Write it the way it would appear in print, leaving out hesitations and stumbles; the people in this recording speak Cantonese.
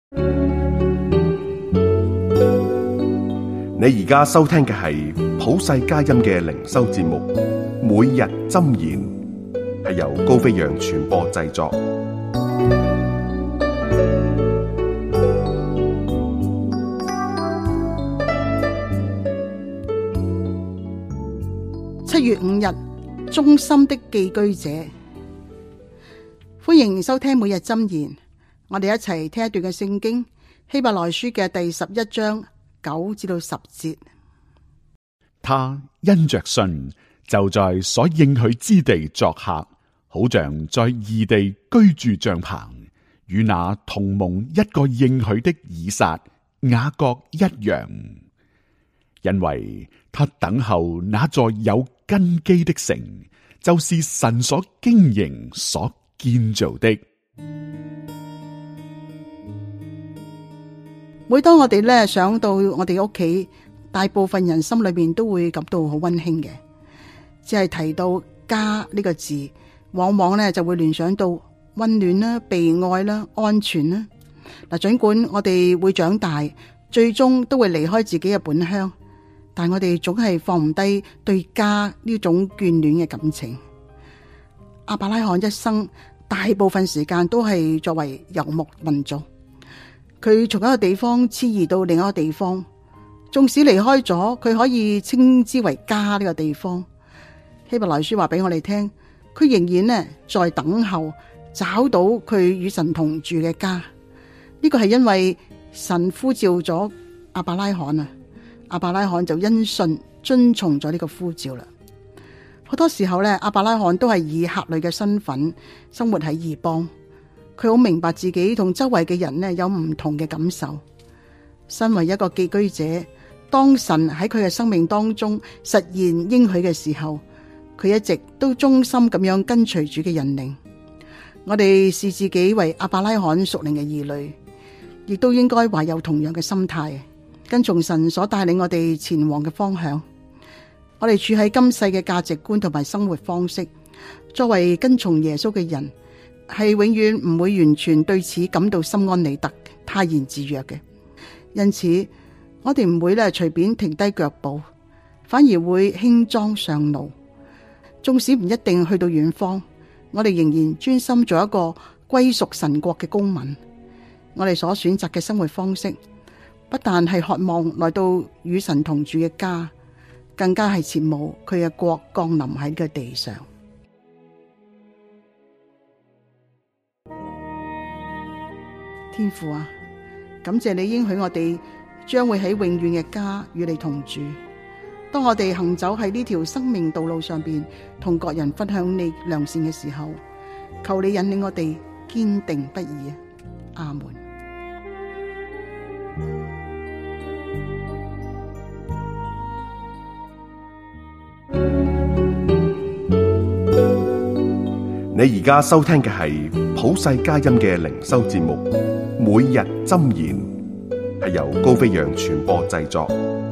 你而家收聽嘅係普世佳音嘅靈修節目，每日箴言，係由高飛揚傳播製作。 7月5日，忠心的寄居者。歡迎收聽每日箴言，我哋一齊聽一段嘅聖經，希伯來書嘅第11章9至10節。 他因着信，就在所應許之地作客，好像在異地居住帳篷，與那同蒙一個應許的以撒、雅各一樣，因為他等候那座有根基的城，就是神所經營、所建造的。 每當我哋想到我哋屋企，大部分人心裏面都會感到好溫馨嘅。只係提到家呢個字，往往就會聯想到溫暖啦、被愛啦、安全啦。嗱，盡管我哋會長大，最終都會離開自己嘅本鄉，但我哋總係放唔低對家呢種眷戀嘅感情。亞伯拉罕一生大部分時間都係作為游牧民族，佢從一個地方遷移到另一個地方，縱使離開咗，佢可以稱之為家呢個地方。希伯來書話俾我哋聽，佢仍然在等候找到佢與神同住嘅家。呢個係因為神呼召咗亞伯拉罕啊，亞伯拉罕就因信遵從咗呢個呼召啦。好多時候亞伯拉罕都係以客旅嘅身份生活喺異邦，佢好明白自己同周圍嘅人有唔同嘅感受。身為一個寄居者，當神喺佢嘅生命當中實現應許嘅時候，佢一直都忠心咁樣跟隨主嘅引領。我哋視自己為亞伯拉罕屬靈嘅兒女，亦都應該懷有同樣嘅心態，跟從神所帶領我哋前往嘅方向。我哋處喺今世嘅價值觀同埋生活方式，作為跟從耶穌嘅人，係永遠唔會完全對此感到心安理得、泰然自若嘅。因此，我哋唔會隨便停低腳步，反而會輕裝上路。縱使唔一定去到遠方，我哋仍然專心做一個歸屬神國嘅公民。我哋所選擇嘅生活方式，不但係渴望來到與神同住嘅家，更加係切慕佢嘅國降臨喺呢個地上。天父啊，感謝你應許我哋將會喺永遠嘅家與你同住。當我哋行走喺呢條生命道路上邊，同各人分享你良善嘅時候，求你引領我哋堅定不移。阿門。 你而家收聽嘅係普世佳音嘅靈修節目，每日箴言，係由高飛揚傳播製作。